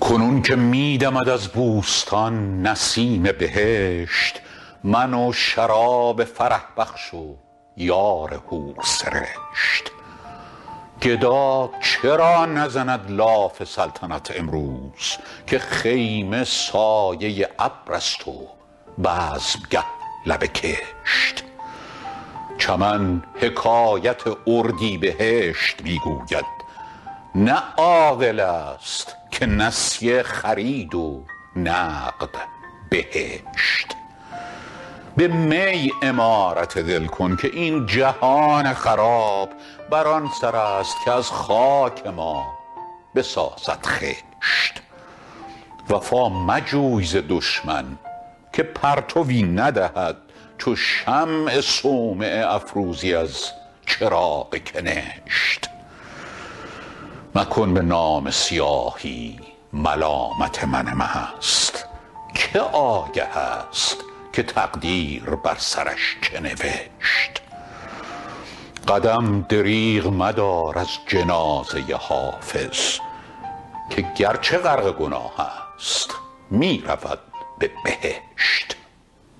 کنون که می دمد از بوستان نسیم بهشت، من و شراب فرح بخش و یار حورسرشت. گدا چرا نزند لاف سلطنت امروز، که خیمه سایه ابر است و بزمگه لب کشت. چمن حکایت اردیبهشت می گوید، نه عاقل است که نسیه خرید و نقد بهشت. به می عمارت دل کن که این جهان خراب، بر آن سر است که از خاک ما بسازد خشت. وفا مجوی ز دشمن که پرتوی ندهد، چو شمع صومعه افروزی از چراغ کنشت. مکن به نامه سیاهی ملامت من مست، که آگه است که تقدیر بر سرش چه نوشت. قدم دریغ مدار از جنازه حافظ، که گرچه غرق گناه است می رود به بهشت.